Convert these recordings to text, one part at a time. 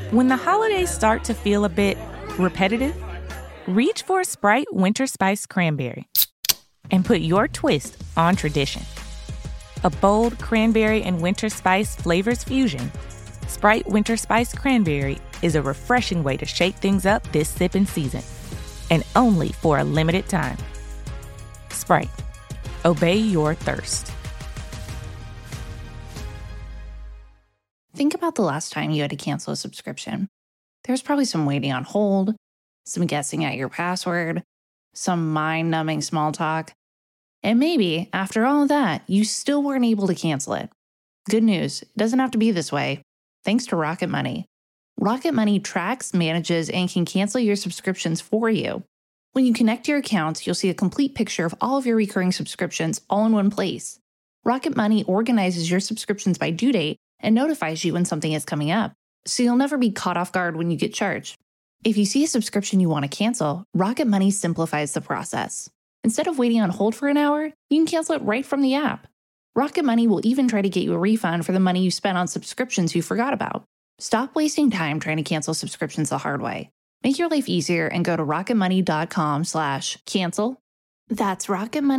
When the holidays start to feel a bit repetitive, reach for a Sprite Winter Spice Cranberry and put your twist on tradition. A bold cranberry and winter spice flavors fusion, Sprite Winter Spice Cranberry is a refreshing way to shake things up this sipping season, and only for a limited time. Sprite. Obey your thirst. Think about the last time you had to cancel a subscription. There's probably some waiting on hold, some guessing at your password, some mind-numbing small talk. And maybe, after all of that, you still weren't able to cancel it. Good news, it doesn't have to be this way. Thanks to Rocket Money. Rocket Money tracks, manages, and can cancel your subscriptions for you. When you connect your accounts, you'll see a complete picture of all of your recurring subscriptions all in one place. Rocket Money organizes your subscriptions by due date and notifies you when something is coming up, so you'll never be caught off guard when you get charged. If you see a subscription you want to cancel, Rocket Money simplifies the process. Instead of waiting on hold for an hour, you can cancel it right from the app. Rocket Money will even try to get you a refund for the money you spent on subscriptions you forgot about. Stop wasting time trying to cancel subscriptions the hard way. Make your life easier and go to rocketmoney.com/cancel. That's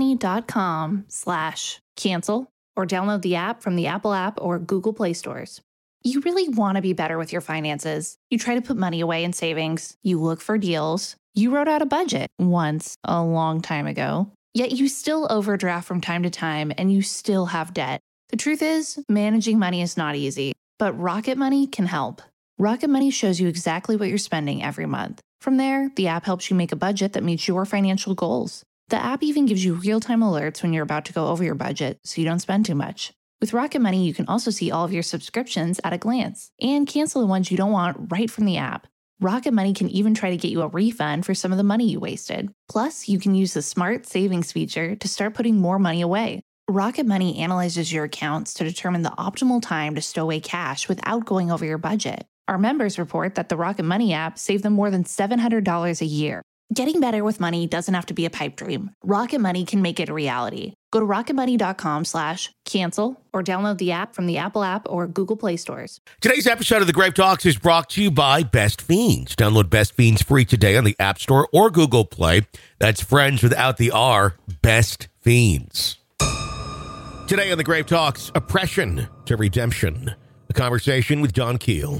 rocketmoney.com/cancel, or download the app from the Apple App or Google Play stores. You really want to be better with your finances. You try to put money away in savings. You look for deals. You wrote out a budget once a long time ago. Yet you still overdraft from time to time and you still have debt. The truth is, managing money is not easy, but Rocket Money can help. Rocket Money shows you exactly what you're spending every month. From there, the app helps you make a budget that meets your financial goals. The app even gives you real-time alerts when you're about to go over your budget so you don't spend too much. With Rocket Money, you can also see all of your subscriptions at a glance and cancel the ones you don't want right from the app. Rocket Money can even try to get you a refund for some of the money you wasted. Plus, you can use the Smart Savings feature to start putting more money away. Rocket Money analyzes your accounts to determine the optimal time to stow away cash without going over your budget. Our members report that the Rocket Money app saved them more than $700 a year. Getting better with money doesn't have to be a pipe dream. Rocket Money can make it a reality. Go to rocketmoney.com/cancel or download the app from the Apple App or Google Play stores. Today's episode of The Grape Talks is brought to you by Best Fiends. Download Best Fiends free today on the App Store or Google Play. That's friends without the R, Best Fiends. Today on The Grape Talks, oppression to redemption. A conversation with John Keel.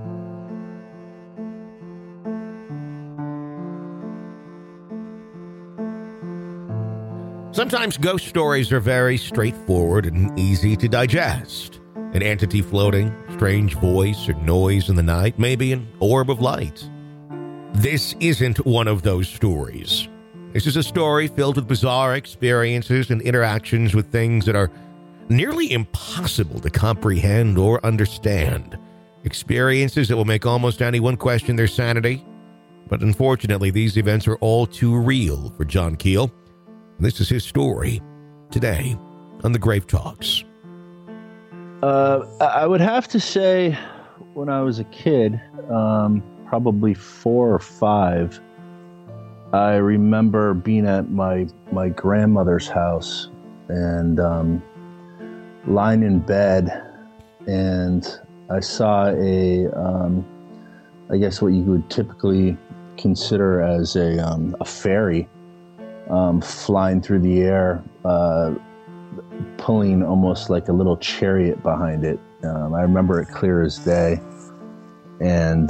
Sometimes ghost stories are very straightforward and easy to digest. An entity floating, strange voice or noise in the night, maybe an orb of light. This isn't one of those stories. This is a story filled with bizarre experiences and interactions with things that are nearly impossible to comprehend or understand. Experiences that will make almost anyone question their sanity. But unfortunately, these events are all too real for John Keel. This is his story today on The Grape Talks. I would have to say when I was a kid, probably 4 or 5, I remember being at my grandmother's house and lying in bed, and I saw I guess what you would typically consider as a fairy flying through the air, pulling almost like a little chariot behind it. I remember it clear as day. And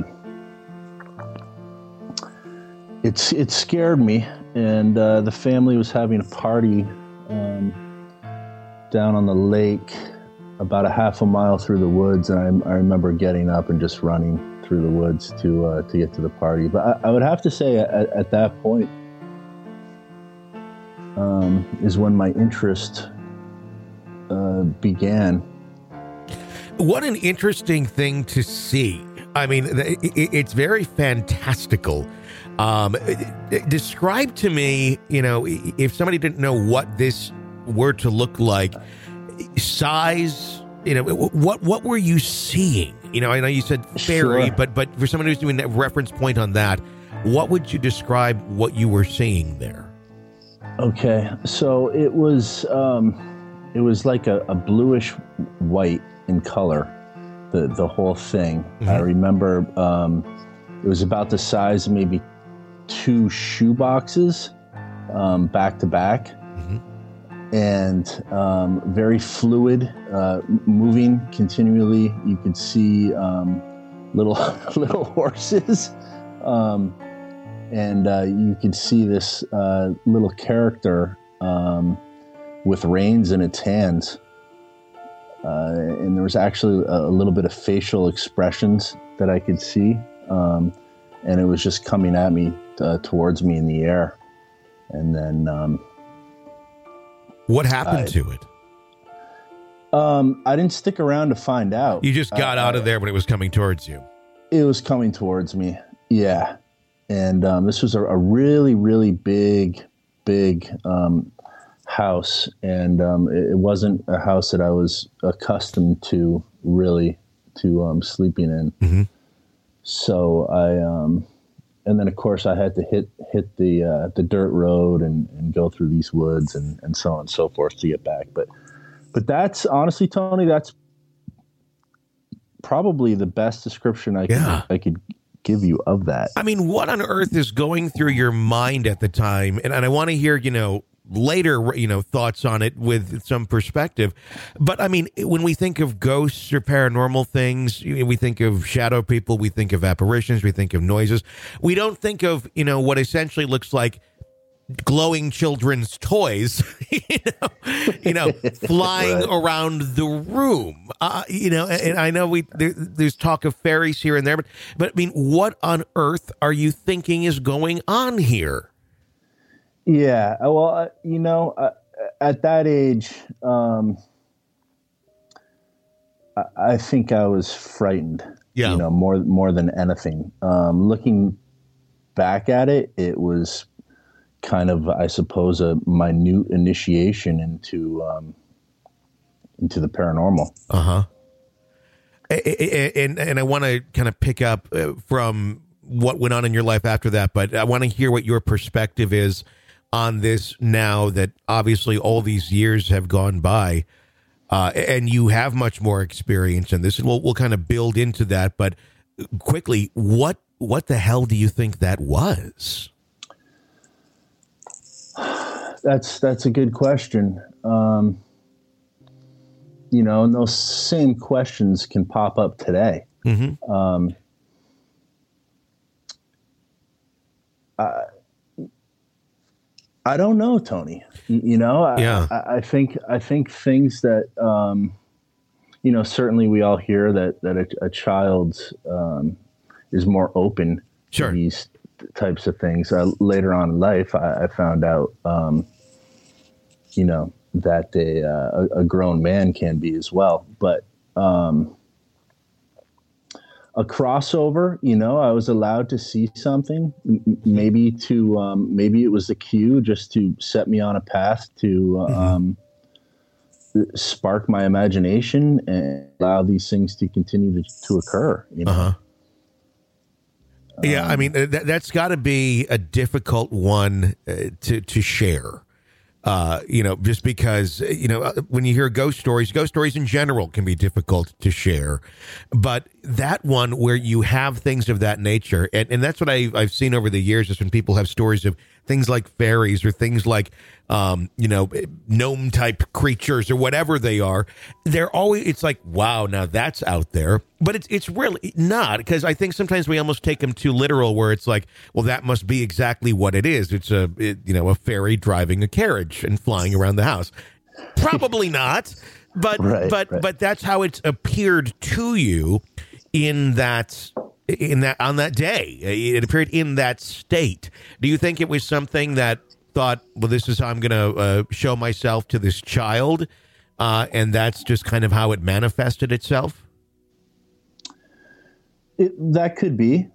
it scared me. And the family was having a party down on the lake about a half a mile through the woods. And I remember getting up and just running through the woods to get to the party. But I would have to say at that point, is when my interest began. What an interesting thing to see. I mean, it's very fantastical. Describe to me, if somebody didn't know what this were to look like, size, what were you seeing? I know you said fairy, Sure. but for someone who's doing a reference point on that, what would you describe what you were seeing there? Okay, so it was like a bluish white in color, the whole thing. Mm-hmm. I remember it was about the size of maybe 2 shoe boxes back to back, and very fluid, moving continually. You could see little horses, and you could see this little character with reins in its hands. And there was actually a little bit of facial expressions that I could see. And it was just coming at me, towards me in the air. And then... what happened to it? I didn't stick around to find out. You just got out of there when it was coming towards you. It was coming towards me. Yeah. And this was a really, really big house, and it wasn't a house that I was accustomed to sleeping in. Mm-hmm. So and then of course I had to hit the dirt road and go through these woods and so on and so forth to get back. But that's honestly, Tony, that's probably the best description I could give you of that. I mean, what on earth is going through your mind at the time? And I want to hear, later, thoughts on it with some perspective. But I mean, when we think of ghosts or paranormal things, we think of shadow people, we think of apparitions, we think of noises. We don't think of, what essentially looks like glowing children's toys, flying around the room, and I know there's talk of fairies here and there, but I mean, what on earth are you thinking is going on here? Yeah, well, at that age, I think I was frightened. Yeah. More than anything. Looking back at it, it was kind of, I suppose, a minute initiation into the paranormal. Uh-huh. And I want to kind of pick up from what went on in your life after that, but I want to hear what your perspective is on this now that obviously all these years have gone by, and you have much more experience in this, and we'll kind of build into that. But quickly, what the hell do you think that was? That's a good question. And those same questions can pop up today. Mm-hmm. I don't know, Tony. I think things that certainly we all hear that a child is more open to these types of things. Later on in life, I found out, that a grown man can be as well. But a crossover, I was allowed to see something. Maybe it was a cue just to set me on a path to spark my imagination and allow these things to continue to occur. Uh-huh. Yeah, I mean, that's got to be a difficult one to share. Just because, when you hear ghost stories in general can be difficult to share. But that one where you have things of that nature, and that's what I've seen over the years, is when people have stories of things like fairies or things like, gnome type creatures or whatever they are. They're always, it's like, wow, now that's out there. But it's really not, because I think sometimes we almost take them too literal, where it's like, well, that must be exactly what it is. It's a fairy driving a carriage and flying around the house. Probably not, but but that's how it's appeared to you on that day. It appeared in that state. Do you think it was something that thought, well, this is how I'm going to show myself to this child, and that's just kind of how it manifested itself? That could be.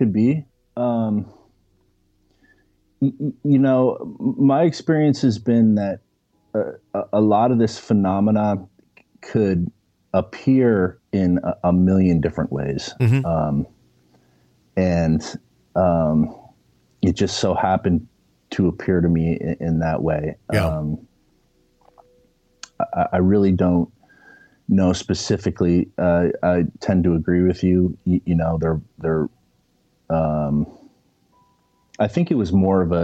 My experience has been that a lot of this phenomena could appear in a million different ways. Mm-hmm. And it just so happened to appear to me in that way. Yeah. I really don't know specifically. I tend to agree with you. You know, they're. I think it was more of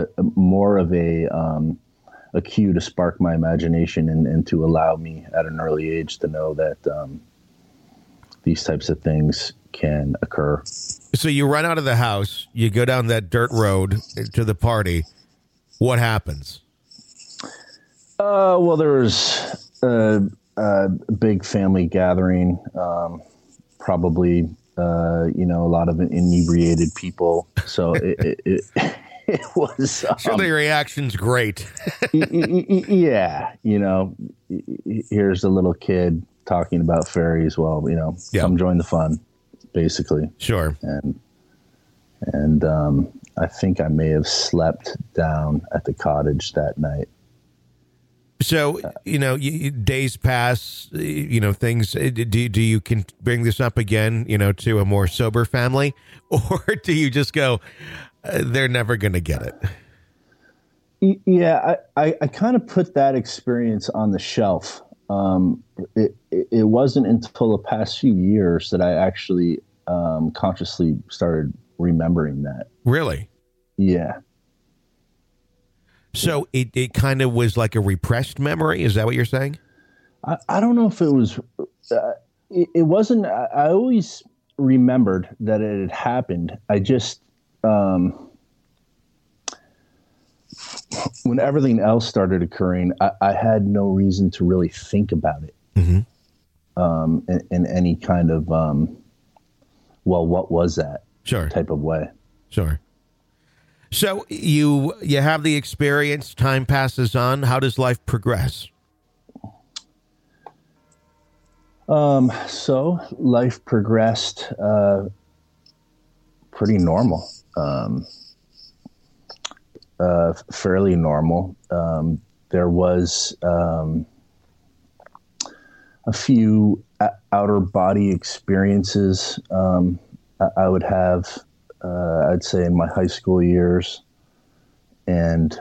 a cue to spark my imagination and to allow me at an early age to know that these types of things can occur. So you run out of the house, you go down that dirt road to the party. What happens? Well, there was a big family gathering, probably, a lot of inebriated people. So it was. So the reaction's great. Yeah. Here's a little kid talking about fairies. Well, come join the fun, basically. Sure. And I think I may have slept down at the cottage that night. So, days pass, things, do you can bring this up again, to a more sober family, or do you just go, they're never going to get it? Yeah, I kind of put that experience on the shelf. It wasn't until the past few years that I actually consciously started remembering that. Really? Yeah. So it kind of was like a repressed memory. Is that what you're saying? I don't know if it was, it wasn't, I always remembered that it had happened. I just, when everything else started occurring, I had no reason to really think about it. Mm-hmm. In any kind of, what was that? Sure. Type of way. Sure. So you have the experience, time passes on. How does life progress? So life progressed pretty normal, fairly normal. There was a few outer body experiences I would have. I'd say in my high school years and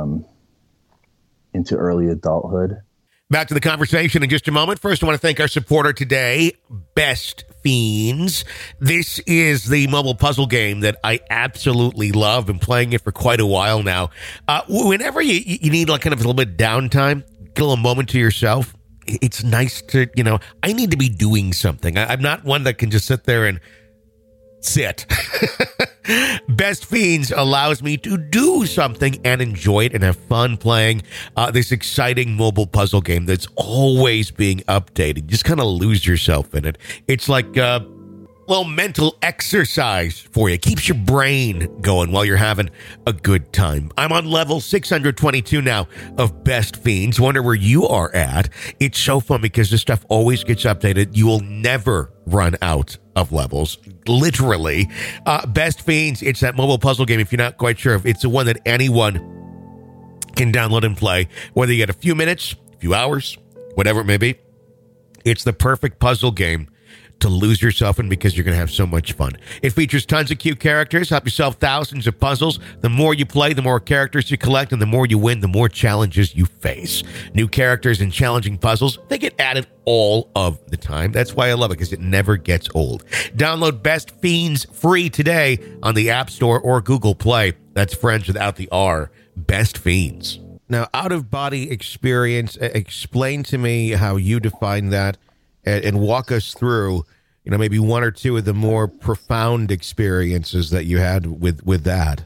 into early adulthood. Back to the conversation in just a moment. First, I want to thank our supporter today, Best Fiends. This is the mobile puzzle game that I absolutely love. Been playing it for quite a while now. Whenever you need like kind of a little bit of downtime, get a little moment to yourself, it's nice to, I need to be doing something. I'm not one that can just sit there and sit. Best Fiends allows me to do something and enjoy it and have fun playing this exciting mobile puzzle game that's always being updated. Just kind of lose yourself in it. It's like a little mental exercise for you. Keeps your brain going while you're having a good time. I'm on level 622 now of Best Fiends. Wonder where you are at. It's so fun because this stuff always gets updated. You will never run out of levels, literally. Best Fiends, it's that mobile puzzle game. If you're not quite sure, it's the one that anyone can download and play, whether you get a few minutes, a few hours, whatever it may be. It's the perfect puzzle game to lose yourself in because you're going to have so much fun. It features tons of cute characters. Help yourself thousands of puzzles. The more you play, the more characters you collect, and the more you win, the more challenges you face. New characters and challenging puzzles, they get added all of the time. That's why I love it, because it never gets old. Download Best Fiends free today on the App Store or Google Play. That's Friends without the R. Best Fiends. Now, out-of-body experience, explain to me how you define that. And walk us through, maybe one or two of the more profound experiences that you had with that.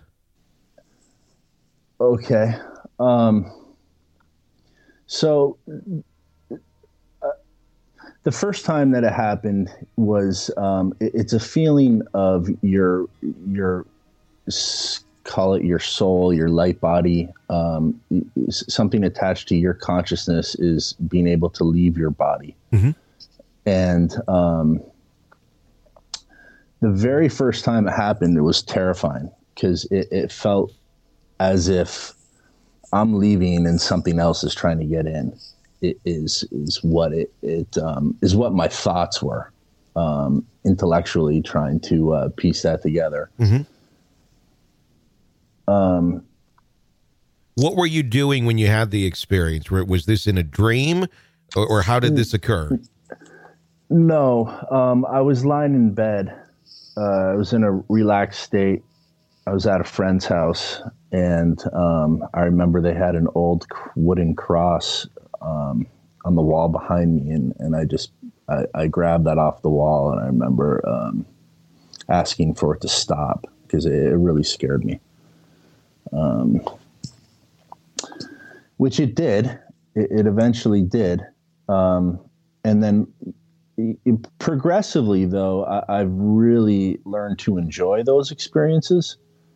Okay. So the first time that it happened was, it's a feeling of your call it your soul, your light body, something attached to your consciousness is being able to leave your body. Mm-hmm. And the very first time it happened, it was terrifying because it felt as if I'm leaving and something else is trying to get in. It is what it is what my thoughts were, intellectually trying to piece that together. Mm-hmm. What were you doing when you had the experience? Was this in a dream, or how did this occur? No, I was lying in bed. I was in a relaxed state. I was at a friend's house, and I remember they had an old wooden cross on the wall behind me, and I grabbed that off the wall, and I remember asking for it to stop because it really scared me. Which it did. It eventually did. And then progressively, though, I've really learned to enjoy those experiences.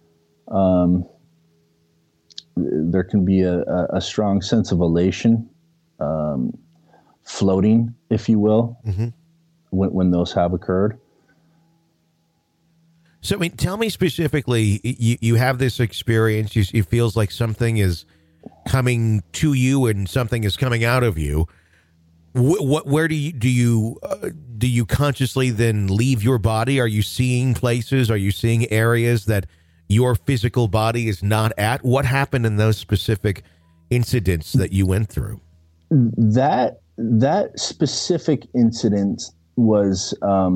There can be a strong sense of elation, floating, if you will, mm-hmm. when those have occurred. So, I mean, tell me specifically, you have this experience, it feels like something is coming to you and something is coming out of you. Where do you consciously then leave your body? Are you seeing places? Are you seeing areas that your physical body is not at? What happened in those specific incidents that you went through? That specific incident was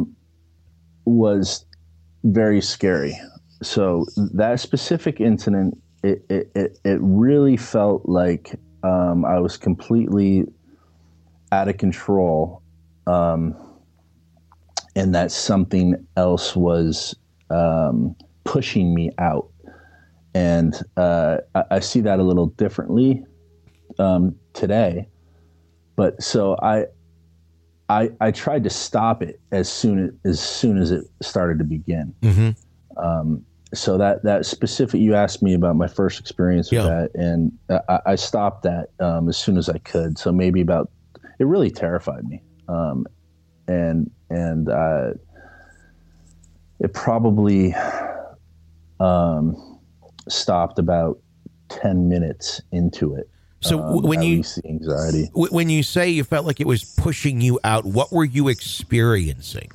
very scary. So that specific incident, it really felt like I was completely out of control, and that something else was pushing me out. And I see that a little differently today. But so I tried to stop it as soon as it started to begin. Mm-hmm. So that specific, you asked me about my first experience with that, and I stopped that as soon as I could. So maybe it really terrified me, and it probably stopped about 10 minutes into it. So when you the anxiety, when you say you felt like it was pushing you out, what were you experiencing?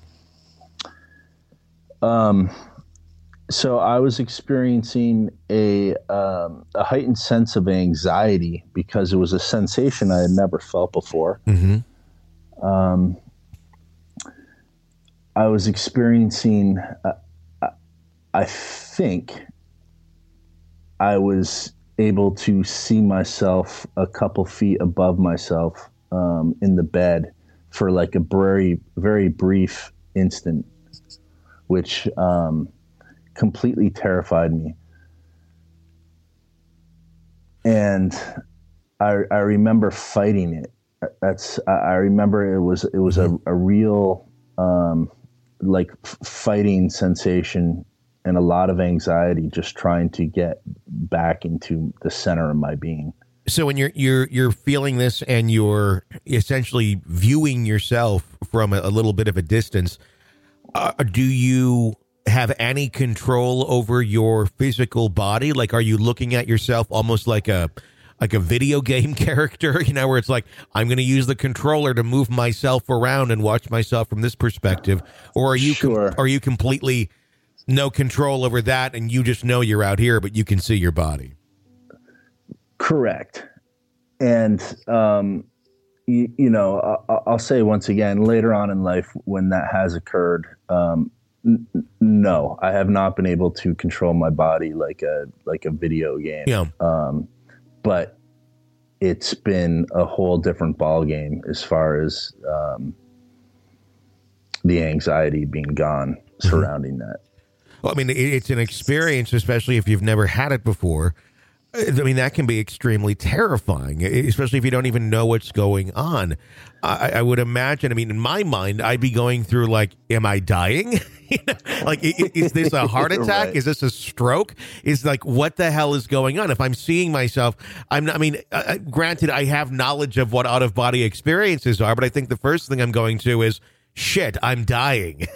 So I was experiencing a heightened sense of anxiety because it was a sensation I had never felt before. Mm-hmm. I was experiencing, I think I was able to see myself a couple feet above myself in the bed for like a very, very brief instant, which completely terrified me. And I remember fighting it. I remember it was a real fighting sensation and a lot of anxiety, just trying to get back into the center of my being. So when you're feeling this and you're essentially viewing yourself from a little bit of a distance, do you have any control over your physical body? Like, are you looking at yourself almost like a video game character, where it's like, I'm going to use the controller to move myself around and watch myself from this perspective? Or are you are you completely no control over that and you just know you're out here, but you can see your body? Correct. And, I'll say once again, later on in life when that has occurred, no, I have not been able to control my body like a video game. Yeah. But it's been a whole different ball game as far as the anxiety being gone surrounding that. Well, I mean, it's an experience, especially if you've never had it before. I mean, that can be extremely terrifying, especially if you don't even know what's going on. I would imagine, I mean, in my mind, I'd be going through like, am I dying? Like, is this a heart attack? Right. Is this a stroke? Is like, what the hell is going on? If I'm seeing myself, granted, I have knowledge of what out-of-body experiences are, but I think the first thing I'm going to is, shit, I'm dying.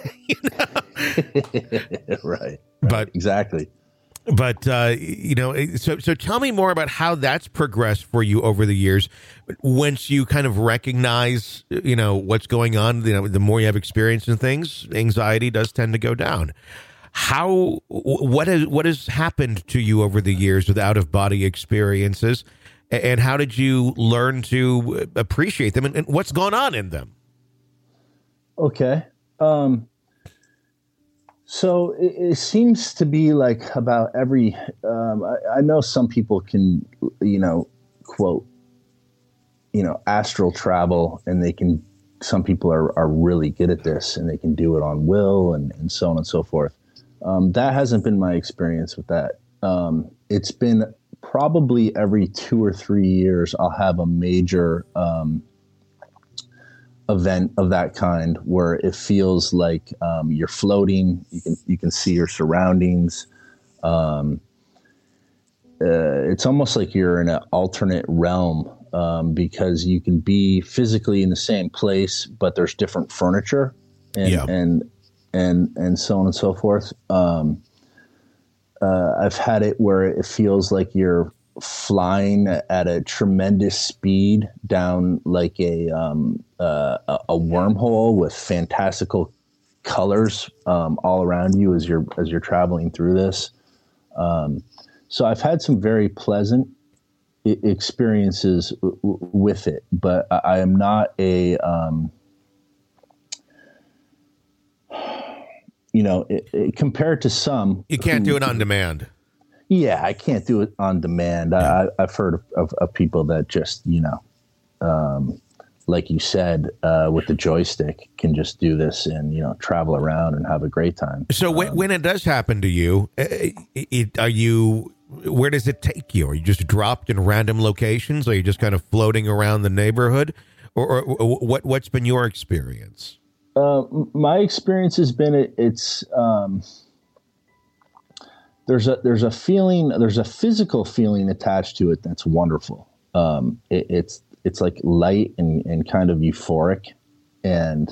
Right. But exactly. But, so tell me more about how that's progressed for you over the years. Once you kind of recognize, what's going on, the more you have experience in things, anxiety does tend to go down. What has happened to you over the years with out-of-body experiences, and how did you learn to appreciate them, and what's gone on in them? Okay. So it seems to be like about every, I know some people can, quote, astral travel, and some people are really good at this and they can do it on will and so on and so forth. That hasn't been my experience with that. It's been probably every 2 or 3 years I'll have a major event of that kind where it feels like you're floating. You can see your surroundings. It's almost like you're in an alternate realm, because you can be physically in the same place, but there's different furniture and so on and so forth. I've had it where it feels like you're flying at a tremendous speed down like a wormhole with fantastical colors all around you as you're traveling through this. So I've had some very pleasant experiences with it, but I am not a compared to some, you can't do it on demand. Yeah, I can't do it on demand. I've heard of people that just, like you said, with the joystick can just do this and, travel around and have a great time. So when it does happen to you, where does it take you? Are you just dropped in random locations? Are you just kind of floating around the neighborhood? Or what's been your experience? My experience has been there's a feeling, there's a physical feeling attached to it that's wonderful. It's like light and kind of euphoric, and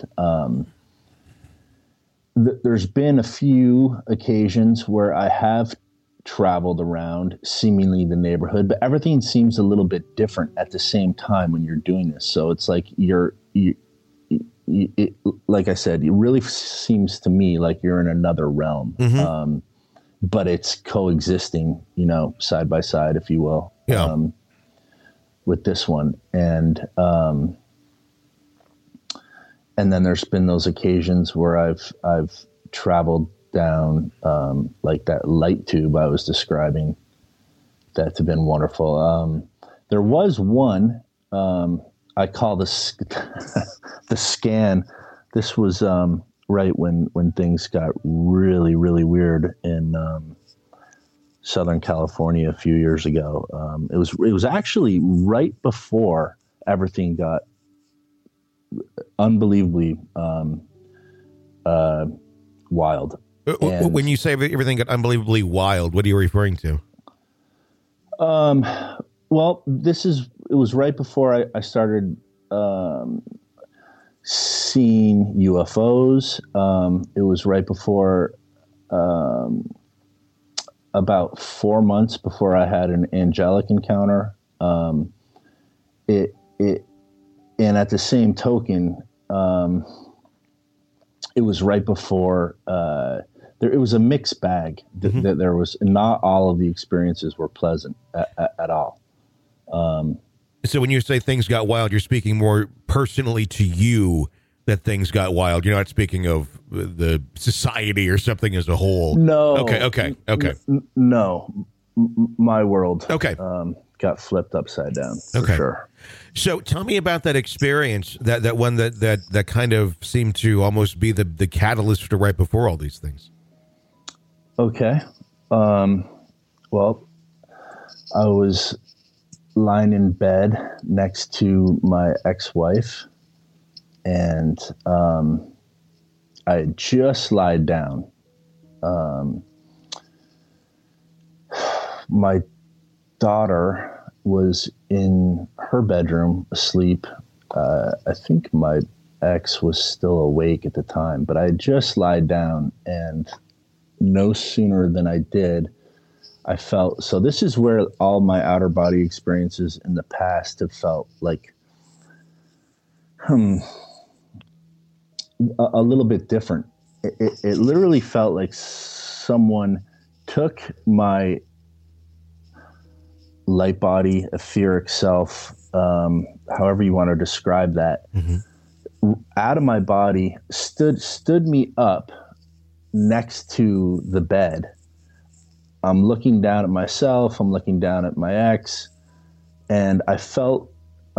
there's been a few occasions where I have traveled around seemingly the neighborhood, but everything seems a little bit different at the same time when you're doing this. So it's like like I said, it really seems to me like you're in another realm. Mm-hmm. But it's coexisting, side by side, if you will, with this one. And then there's been those occasions where I've traveled down, like that light tube I was describing. That's been wonderful. There was one, I call this the scan. This was, right when things got really, really weird in Southern California a few years ago. It was actually right before everything got unbelievably wild. When you say everything got unbelievably wild, what are you referring to? Well, it was right before I started seeing UFOs. It was right before, about 4 months before I had an angelic encounter. And at the same token, it was right before, it was a mixed bag. Mm-hmm. That there was not all of the experiences were pleasant at all. So when you say things got wild, you're speaking more personally to you that things got wild. You're not speaking of the society or something as a whole. No. Okay. No. My world. Okay. Got flipped upside down. For sure. So tell me about that experience, that one that kind of seemed to almost be the catalyst for right before all these things. Okay. Well, I was lying in bed next to my ex-wife, and I had just lied down. My daughter was in her bedroom asleep. I think my ex was still awake at the time, but I had just lied down, and no sooner than I did, I felt, so this is where all my outer body experiences in the past have felt like a little bit different. It literally felt like someone took my light body, etheric self, however you want to describe that, mm-hmm. out of my body, stood me up next to the bed. I'm looking down at myself. I'm looking down at my ex, and I felt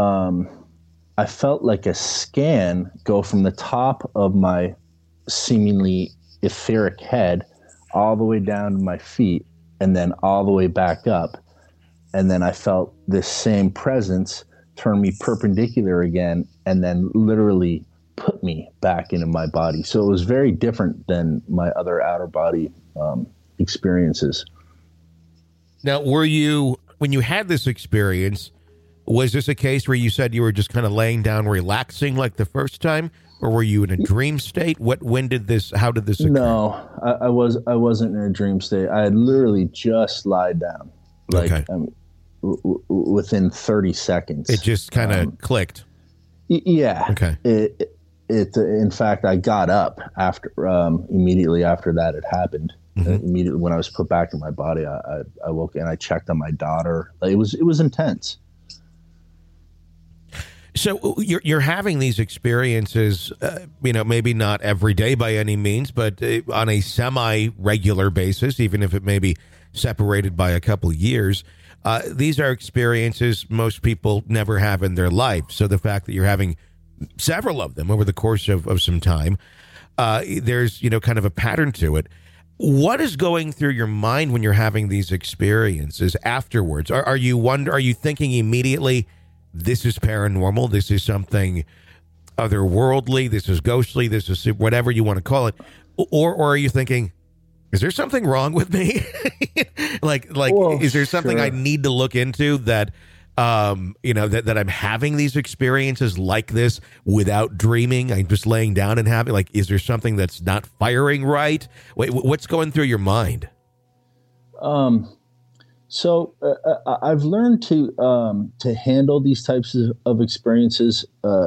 like a scan go from the top of my seemingly etheric head all the way down to my feet, and then all the way back up. And then I felt this same presence turn me perpendicular again, and then literally put me back into my body. So it was very different than my other outer body experiences. Now, when you had this experience, was this a case where you said you were just kind of laying down, relaxing like the first time, or were you in a dream state? How did this occur? No, I wasn't in a dream state. I had literally just lied down, like within 30 seconds. It just kind of clicked. Yeah. Okay. It in fact, I got up after immediately after that had happened. Immediately when I was put back in my body, I woke and I checked on my daughter. Like, it was intense. So you're having these experiences, maybe not every day by any means, but on a semi-regular basis, even if it may be separated by a couple of years. These are experiences most people never have in their life. So the fact that you're having several of them over the course of some time, there's, kind of a pattern to it. What is going through your mind when you're having these experiences afterwards? Are you thinking immediately, this is paranormal, this is something otherworldly, this is ghostly, this is whatever you want to call it? Or are you thinking, is there something wrong with me? Is there something sure. I need to look into that, that I'm having these experiences like this without dreaming? I'm just laying down and having, is there something that's not firing right? What's going through your mind? So I've learned to handle these types of experiences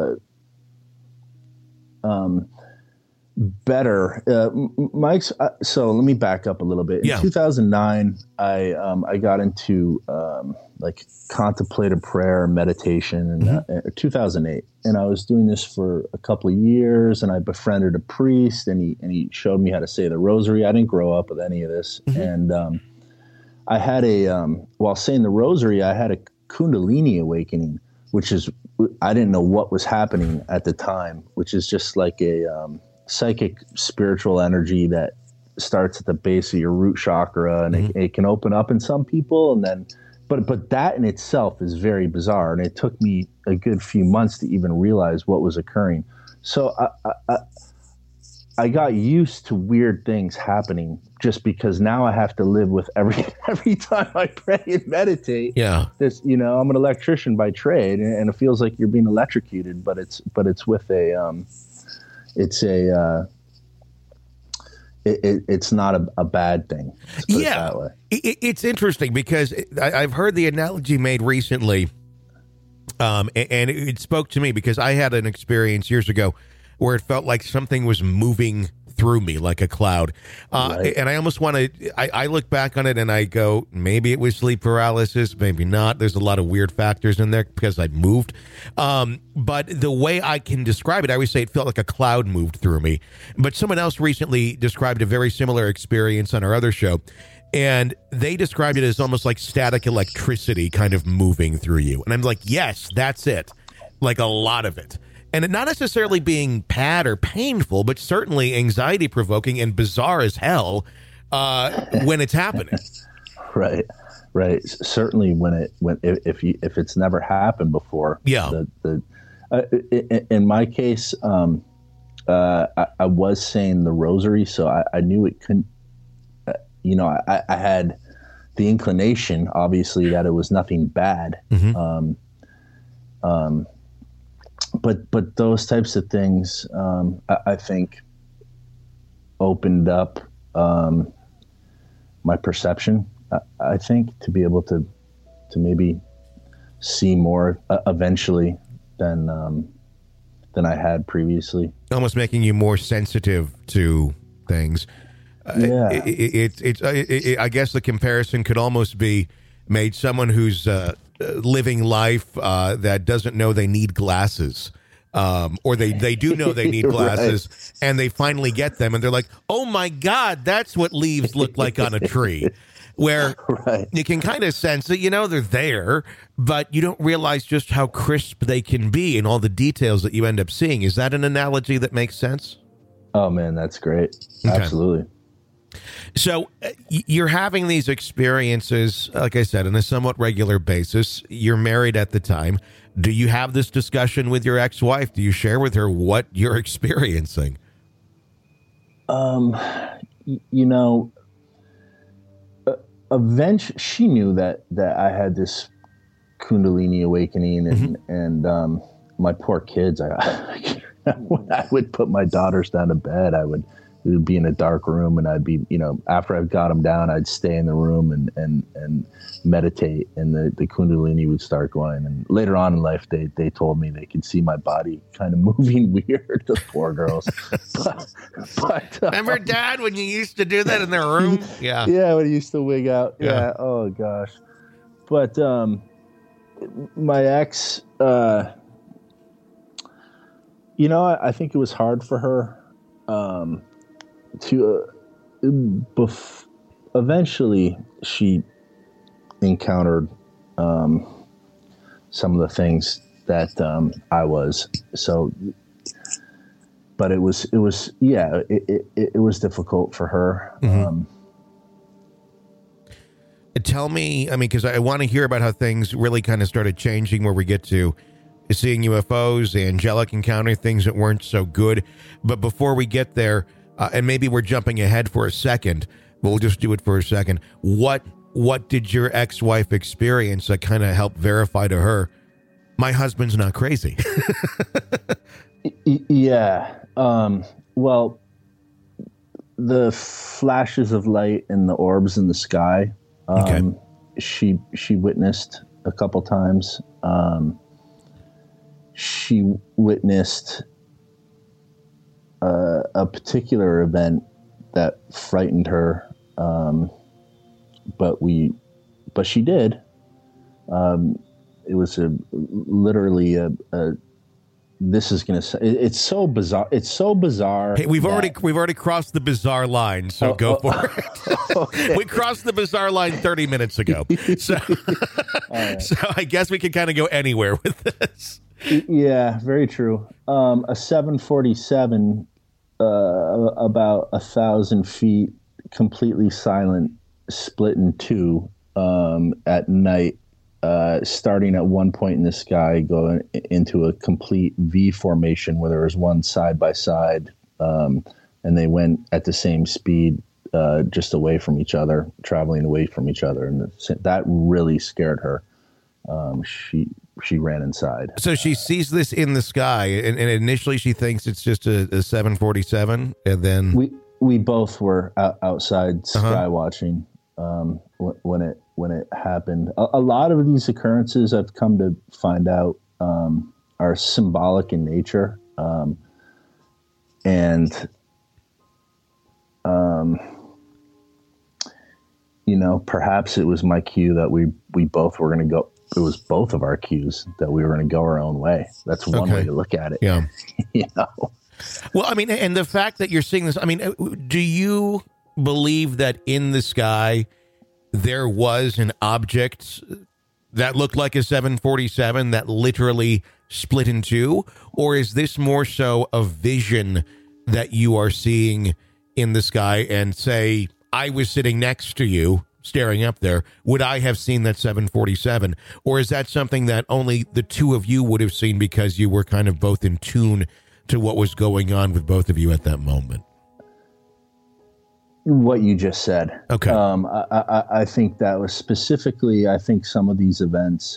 better. So let me back up a little bit. In 2009, I got into contemplative prayer and meditation in 2008, and I was doing this for a couple of years. And I befriended a priest, and he showed me how to say the rosary. I didn't grow up with any of this, and I had while saying the rosary, I had a Kundalini awakening, which is, I didn't know what was happening at the time, which is just like a psychic spiritual energy that starts at the base of your root chakra, and it can open up in some people, and then, but that in itself is very bizarre, and it took me a good few months to even realize what was occurring. So I got used to weird things happening, just because now I have to live with every time I pray and meditate. Yeah, this, I'm an electrician by trade, and it feels like you're being electrocuted, but it's with it's not a bad thing. Yeah, it's interesting because I've heard the analogy made recently, and it spoke to me because I had an experience years ago where it felt like something was moving through me like a cloud. Right. And I almost want to, I look back on it and I go, maybe it was sleep paralysis, maybe not. There's a lot of weird factors in there because I moved. But the way I can describe it, I always say it felt like a cloud moved through me. But someone else recently described a very similar experience on our other show. And they described it as almost like static electricity kind of moving through you. And I'm like, yes, that's it. Like a lot of it. And it not necessarily being bad or painful, but certainly anxiety provoking and bizarre as hell when it's happening. Right. Certainly if it's never happened before. Yeah. In my case, I was saying the rosary, so I knew it couldn't. I had the inclination, obviously, that it was nothing bad. But those types of things, I think, opened up my perception. I think to be able to maybe see more eventually than I had previously. Almost making you more sensitive to things. Yeah, I guess the comparison could almost be made someone who's living life that doesn't know they need glasses. or they do know they need glasses, Right. and they finally get them, and they're like, oh my God, that's what leaves look like on a tree. Where Right. you can kind of sense that, they're there, but you don't realize just how crisp they can be and all the details that you end up seeing. Is that an analogy that makes sense? Oh man, that's great. Okay. Absolutely. So you're having these experiences, like I said, on a somewhat regular basis. You're married at the time. Do you have this discussion with your ex-wife? Do you share with her what you're experiencing? Eventually she knew that I had this Kundalini awakening, and my poor kids, when I would put my daughters down to bed, it would be in a dark room, and I'd be, after I've got them down, I'd stay in the room and meditate, and the Kundalini would start going. And later on in life, they told me they could see my body kind of moving weird, the poor girls. but Remember, Dad, when you used to do that in their room? Yeah. Yeah, when I used to wig out. Yeah. Yeah. Oh gosh. But my ex, I think it was hard for her to eventually she encountered some of the things that I was. So, but it was difficult for her. Mm-hmm. Tell me, because I want to hear about how things really kind of started changing, where we get to seeing UFOs, the angelic encounter, things that weren't so good. But before we get there, and maybe we're jumping ahead for a second, but we'll just do it for a second. What did your ex-wife experience that kind of helped verify to her, my husband's not crazy? Yeah. Well, the flashes of light and the orbs in the sky, Okay. she witnessed a couple times. She witnessed a particular event that frightened her, but she did. It was literally a this is gonna say it's so bizarre. It's so bizarre. Hey, we've already crossed the bizarre line, so go for it. Okay. We crossed the bizarre line 30 minutes ago, so Right. so I guess we can kind of go anywhere with this. Yeah, very true. A 747, about 1,000 feet, completely silent, split in two at night, starting at one point in the sky, going into a complete V formation where there was one side by side, and they went at the same speed, just away from each other, traveling away from each other, and that really scared her. She ran inside. So she sees this in the sky, and initially she thinks it's just a 747, and then We both were outside sky watching when it happened. A lot of these occurrences, I've come to find out, are symbolic in nature, and perhaps it was my cue that we both were going to go. It was both of our cues that we were going to go our own way. That's one way to look at it. Yeah. Well, and the fact that you're seeing this, do you believe that in the sky there was an object that looked like a 747 that literally split in two? Or is this more so a vision that you are seeing in the sky, and say, I was sitting next to you staring up there, would I have seen that 747? Or is that something that only the two of you would have seen because you were kind of both in tune to what was going on with both of you at that moment? What you just said. Okay. I think that was specifically, I think some of these events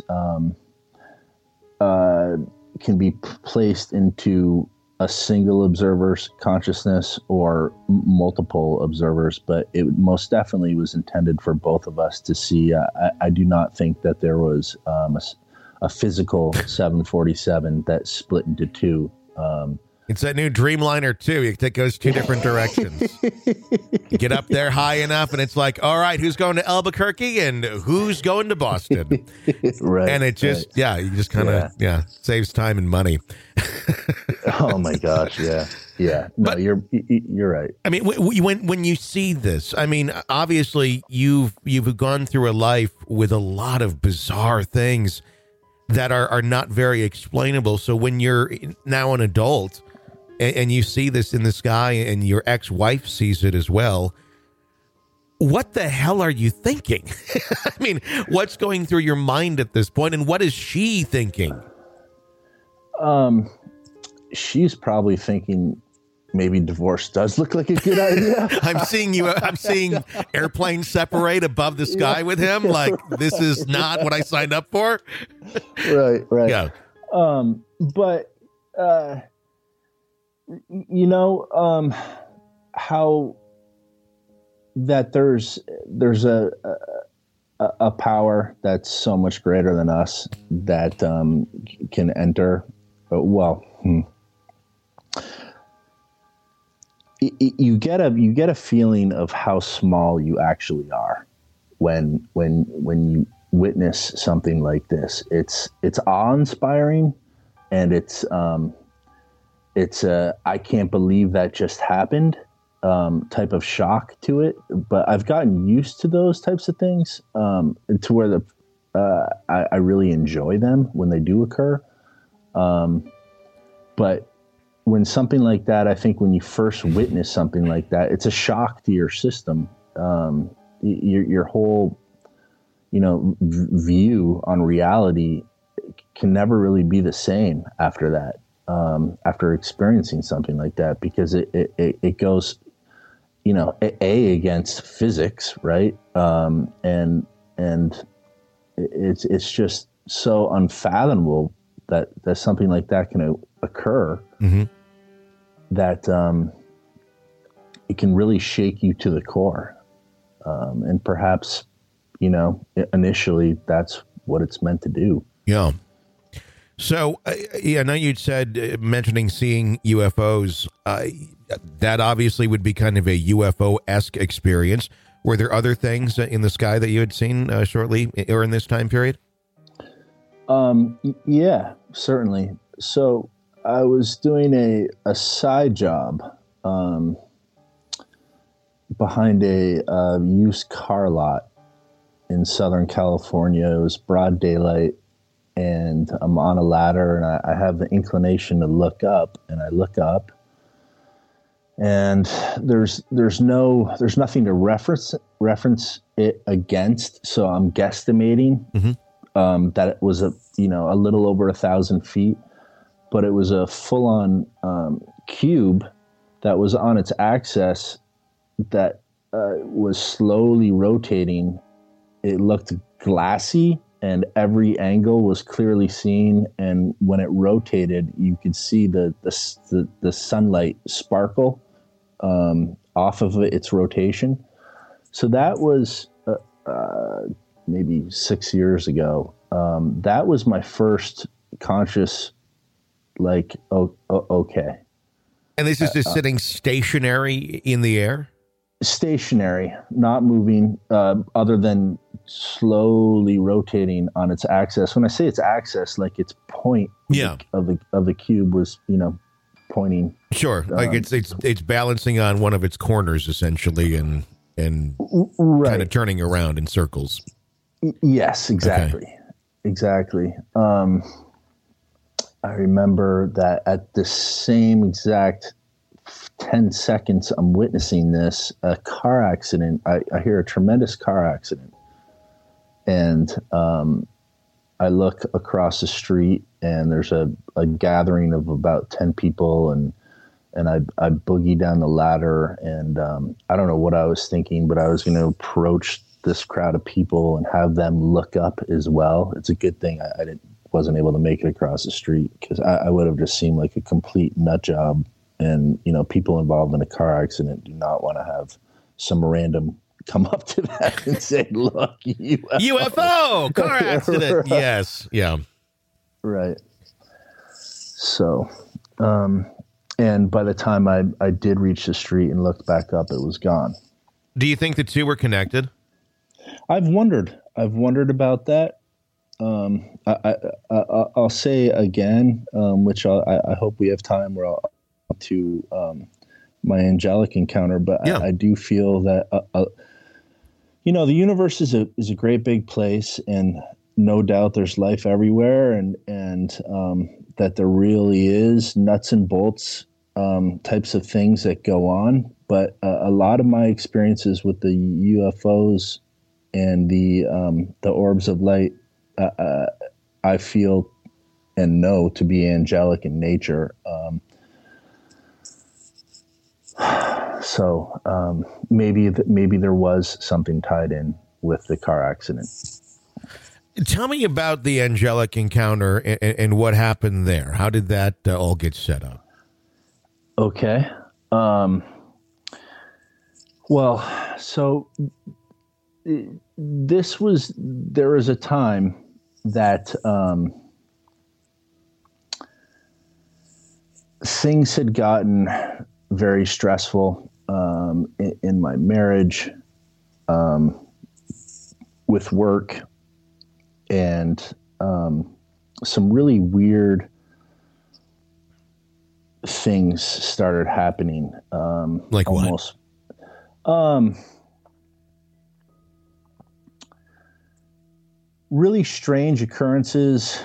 can be placed into a single observer's consciousness or multiple observers, but it most definitely was intended for both of us to see. I do not think that there was a physical 747 that split into two. It's that new Dreamliner too. It goes two different directions. You get up there high enough, and it's like, all right, who's going to Albuquerque and who's going to Boston? Right. And it just, you just kind of, saves time and money. Oh my gosh, yeah. No, but you're right. I mean, when you see this, I mean, obviously you've gone through a life with a lot of bizarre things that are not very explainable. So when you're now an adult and you see this in the sky and your ex-wife sees it as well, what the hell are you thinking? I mean, what's going through your mind at this point, and what is she thinking? She's probably thinking maybe divorce does look like a good idea. I'm seeing airplanes separate above the sky with him. Like, this is not what I signed up for. Right. Yeah. But how that there's a power that's so much greater than us that can enter. You get a feeling of how small you actually are when you witness something like this. It's awe-inspiring, and it's I can't believe that just happened type of shock to it. But I've gotten used to those types of things to where I really enjoy them when they do occur. But when something like that, I think when you first witness something like that, it's a shock to your system. Your whole, view on reality can never really be the same after that. After experiencing something like that, because it goes, against physics, right? And it's just so unfathomable that something like that can occur. Mm-hmm. That it can really shake you to the core. And perhaps, initially that's what it's meant to do. Yeah. So, I know you'd said, mentioning seeing UFOs, that obviously would be kind of a UFO-esque experience. Were there other things in the sky that you had seen shortly or in this time period? Yeah, certainly. So I was doing a side job behind a used car lot in Southern California. It was broad daylight, and I'm on a ladder, and I have the inclination to look up, and I look up, and there's nothing to reference it against. So I'm guesstimating that it was a little over 1,000 feet. But it was a full-on cube that was on its axis that was slowly rotating. It looked glassy, and every angle was clearly seen. And when it rotated, you could see the sunlight sparkle off of its rotation. So that was maybe 6 years ago. That was my first conscious, like, okay. And this is just sitting stationary in the air? Stationary, not moving, other than slowly rotating on its axis. When I say its axis, like its point of the cube was, pointing. Sure, like it's balancing on one of its corners essentially, and right. Kind of turning around in circles. Yes, exactly, exactly. I remember that at the same exact 10 seconds I'm witnessing this, a car accident. I hear a tremendous car accident. And I look across the street, and there's a gathering of about 10 people, and I boogie down the ladder, and I don't know what I was thinking, but I was going to approach this crowd of people and have them look up as well. It's a good thing I wasn't able to make it across the street, because I would have just seemed like a complete nut job. And, people involved in a car accident do not want to have some random come up to that and say, look, UFO car accident. Right. Yes. Yeah. Right. So, And by the time I did reach the street and looked back up, it was gone. Do you think the two were connected? I've wondered about that. I'll say again, which I hope we have time where I'll to my angelic encounter, but yeah. I do feel that the universe is a great big place, and no doubt there's life everywhere, and that there really is nuts and bolts types of things that go on. But a lot of my experiences with the UFOs and the orbs of light, I feel and know to be angelic in nature. So maybe there was something tied in with the car accident. Tell me about the angelic encounter and what happened there. How did that all get set up? Okay. Well, so there was a time that things had gotten very stressful in my marriage, with work, and some really weird things started happening. Like almost, what? Really strange occurrences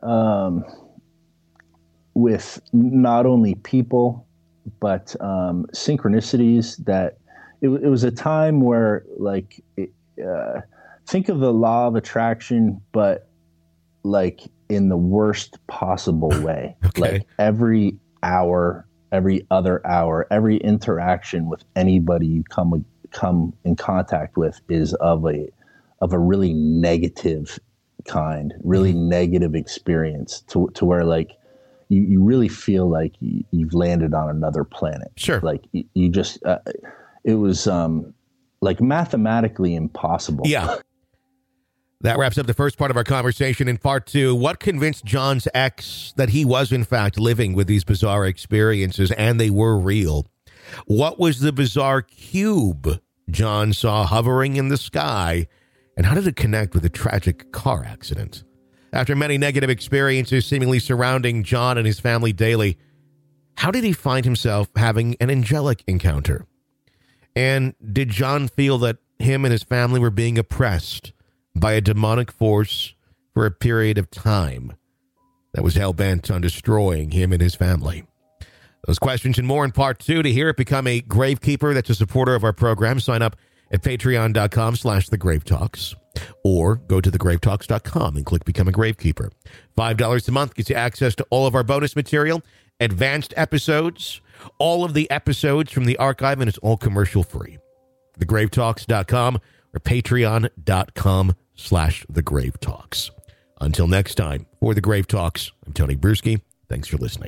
with not only people, but synchronicities that it was a time where, like, think of the law of attraction, but like in the worst possible way. Okay. Like every hour, every other hour, every interaction with anybody you come in contact with is of a really negative kind, really negative experience to where, like, you really feel like you've landed on another planet. Sure. Like you just, it was like mathematically impossible. Yeah. That wraps up the first part of our conversation. In part two, what convinced John's ex that he was in fact living with these bizarre experiences and they were real? What was the bizarre cube John saw hovering in the sky? And how did it connect with a tragic car accident? After many negative experiences seemingly surrounding John and his family daily, how did he find himself having an angelic encounter? And did John feel that him and his family were being oppressed by a demonic force for a period of time that was hell-bent on destroying him and his family? Those questions and more in part two. To hear it, become a Gravekeeper. That's a supporter of our program. Sign up at patreon.com/thegravetalks, or go to thegravetalks.com and click Become a Gravekeeper. $5 a month gets you access to all of our bonus material, advanced episodes, all of the episodes from the archive, and it's all commercial free. Thegravetalks.com or patreon.com/thegravetalks. Until next time, for The Grave Talks, I'm Tony Bruschi. Thanks for listening.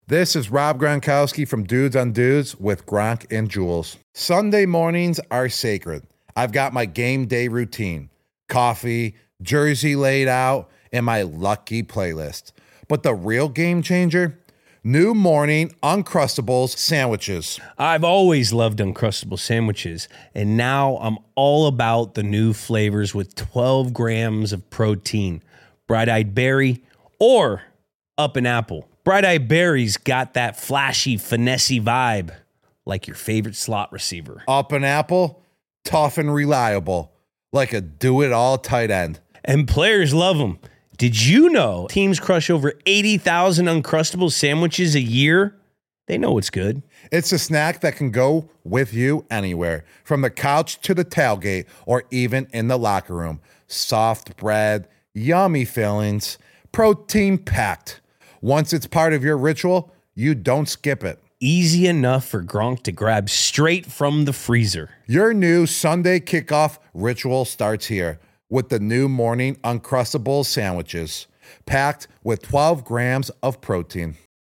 This is Rob Gronkowski from Dudes on Dudes with Gronk and Jules. Sunday mornings are sacred. I've got my game day routine. Coffee, jersey laid out, and my lucky playlist. But the real game changer? New morning Uncrustables sandwiches. I've always loved Uncrustable sandwiches, and now I'm all about the new flavors with 12 grams of protein. Bright-eyed berry or up an apple. Bright-eyed berry's got that flashy, finessey vibe, like your favorite slot receiver. Up an apple, tough and reliable, like a do-it-all tight end. And players love them. Did you know teams crush over 80,000 Uncrustable sandwiches a year? They know it's good. It's a snack that can go with you anywhere, from the couch to the tailgate, or even in the locker room. Soft bread, yummy fillings, protein-packed. Once it's part of your ritual, you don't skip it. Easy enough for Gronk to grab straight from the freezer. Your new Sunday kickoff ritual starts here with the new morning Uncrustables sandwiches, packed with 12 grams of protein.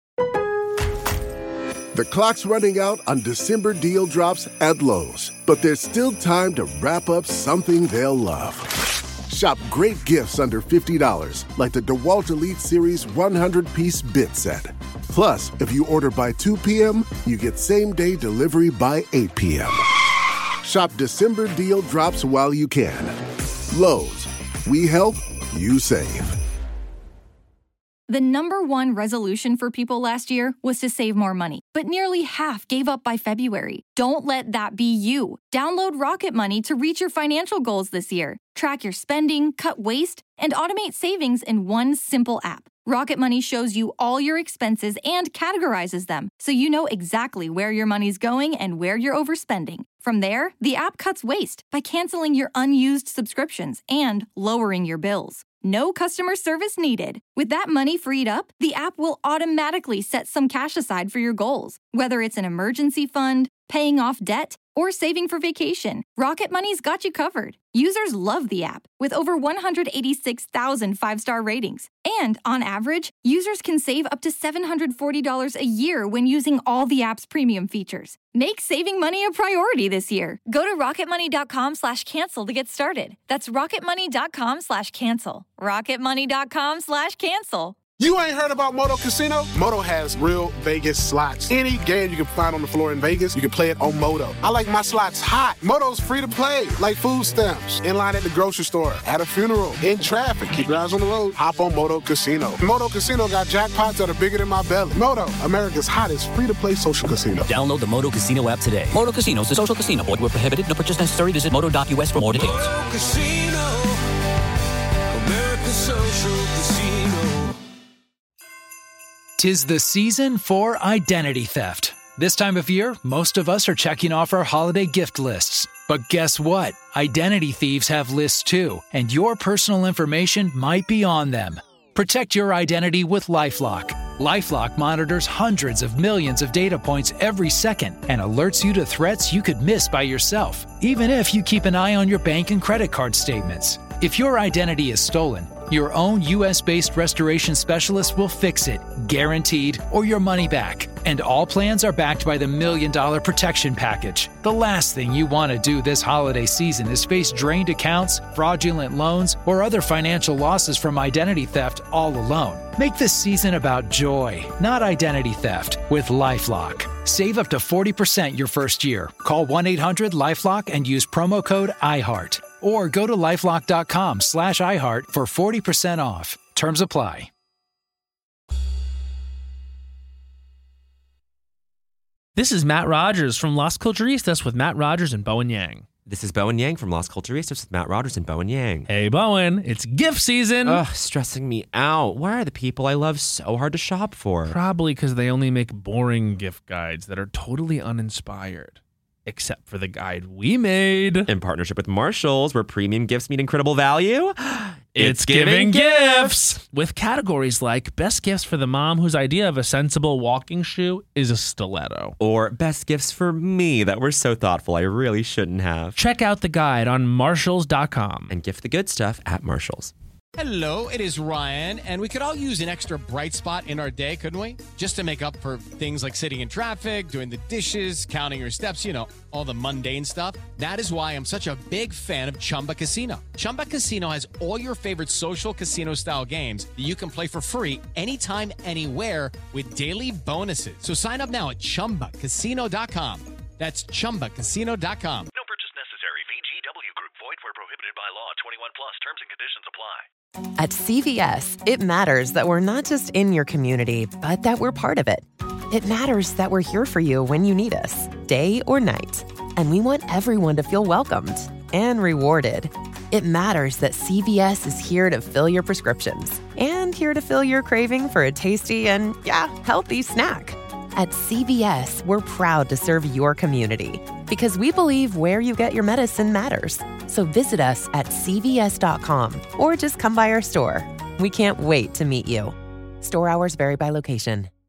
The clock's running out on December deal drops at Lowe's, but there's still time to wrap up something they'll love. Shop great gifts under $50, like the DeWalt Elite Series 100-piece bit set. Plus, if you order by 2 p.m., you get same-day delivery by 8 p.m. Shop December deal drops while you can. Lowe's, we help, you save. The number one resolution for people last year was to save more money, but nearly half gave up by February. Don't let that be you. Download Rocket Money to reach your financial goals this year. Track your spending, cut waste, and automate savings in one simple app. Rocket Money shows you all your expenses and categorizes them, so you know exactly where your money's going and where you're overspending. From there, the app cuts waste by canceling your unused subscriptions and lowering your bills. No customer service needed. With that money freed up, the app will automatically set some cash aside for your goals, whether it's an emergency fund, paying off debt, or saving for vacation. Rocket Money's got you covered. Users love the app, with over 186,000 five-star ratings. And on average, users can save up to $740 a year when using all the app's premium features. Make saving money a priority this year. Go to rocketmoney.com/cancel to get started. That's rocketmoney.com/cancel. rocketmoney.com/cancel. You ain't heard about Moto Casino? Moto has real Vegas slots. Any game you can find on the floor in Vegas, you can play it on Moto. I like my slots hot. Moto's free to play, like food stamps, in line at the grocery store, at a funeral, in traffic. Keep your eyes on the road. Hop on Moto Casino. Moto Casino got jackpots that are bigger than my belly. Moto, America's hottest free-to-play social casino. Download the Moto Casino app today. Moto Casino is a social casino. Void where prohibited. No purchase necessary. Visit moto.us for more details. Moto Casino, America's social casino. 'Tis the season for identity theft. This time of year, most of us are checking off our holiday gift lists. But guess what? Identity thieves have lists too, and your personal information might be on them. Protect your identity with LifeLock. LifeLock monitors hundreds of millions of data points every second and alerts you to threats you could miss by yourself, even if you keep an eye on your bank and credit card statements. If your identity is stolen, your own U.S.-based restoration specialist will fix it, guaranteed, or your money back. And all plans are backed by the $1 Million Protection Package. The last thing you want to do this holiday season is face drained accounts, fraudulent loans, or other financial losses from identity theft all alone. Make this season about joy, not identity theft, with LifeLock. Save up to 40% your first year. Call 1-800-LifeLock and use promo code IHEART. Or go to LifeLock.com/iHeart for 40% off. Terms apply. This is Matt Rogers from Las Culturistas with Matt Rogers and Bowen Yang. This is Bowen Yang from Las Culturistas with Matt Rogers and Bowen Yang. Hey, Bowen, it's gift season. Ugh, stressing me out. Why are the people I love so hard to shop for? Probably because they only make boring gift guides that are totally uninspired. Except for the guide we made. In partnership with Marshalls, where premium gifts meet incredible value. It's giving gifts! With categories like best gifts for the mom whose idea of a sensible walking shoe is a stiletto. Or best gifts for me that were so thoughtful I really shouldn't have. Check out the guide on Marshalls.com. And gift the good stuff at Marshalls. Hello, it is Ryan, and we could all use an extra bright spot in our day, couldn't we? Just to make up for things like sitting in traffic, doing the dishes, counting your steps, you know, all the mundane stuff. That is why I'm such a big fan of Chumba Casino. Chumba Casino has all your favorite social casino-style games that you can play for free anytime, anywhere with daily bonuses. So sign up now at ChumbaCasino.com. That's ChumbaCasino.com. No purchase necessary. VGW Group. Void where prohibited by law. 21 plus. Terms and conditions apply. At CVS, it matters that we're not just in your community, but that we're part of it. It matters that we're here for you when you need us, day or night. And we want everyone to feel welcomed and rewarded. It matters that CVS is here to fill your prescriptions and here to fill your craving for a tasty and, healthy snack. At CVS, we're proud to serve your community because we believe where you get your medicine matters. So visit us at CVS.com or just come by our store. We can't wait to meet you. Store hours vary by location.